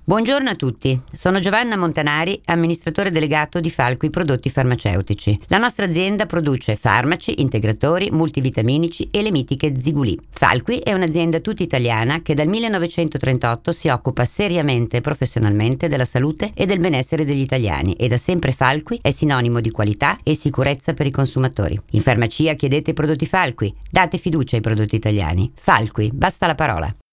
Buongiorno a tutti, sono Giovanna Montanari, amministratore delegato di Falqui Prodotti Farmaceutici. La nostra azienda produce farmaci, integratori, multivitaminici e le mitiche Zigulì. Falqui è un'azienda tutta italiana che dal 1938 si occupa seriamente e professionalmente della salute e del benessere degli italiani e da sempre Falqui è sinonimo di qualità e sicurezza per i consumatori. In farmacia chiedete i prodotti Falqui, date fiducia ai prodotti italiani. Falqui, basta la parola.